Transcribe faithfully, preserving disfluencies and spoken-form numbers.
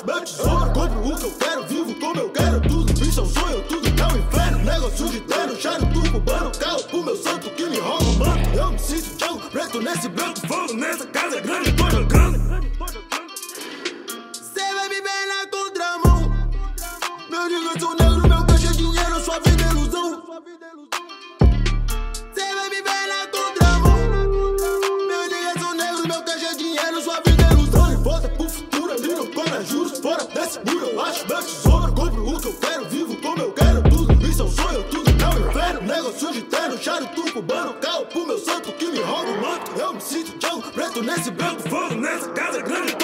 meu tesouro. Compro o que eu quero, vivo como eu quero. Tudo isso é um sonho, tudo é um inferno. Negócio de terno, charuto cubano. Carro pro meu santo que me rouba o manto. Eu me sinto Django preto nesse branco. Fogo nessa casa grande, tô jogando. Cê vai me ver na contramão. Meu nigga, sou negro, meu caixa é dinheiro, sua vida é ilusão. Cê vai me ver na contramão. Meu nigga, sou negro, meu caixa é dinheiro, sua vida é ilusão. E volta pro futuro, ali não cobra juros. Fora desse muro, eu acho meu tesouro. Compro o que eu quero, vivo como eu quero. Tudo isso é um sonho, tudo é um inferno. Negócio de terno, charuto cubano. Carro pro meu santo que me rouba o manto. Eu me sinto Django preto nesse branco. Fogo nessa casa grande.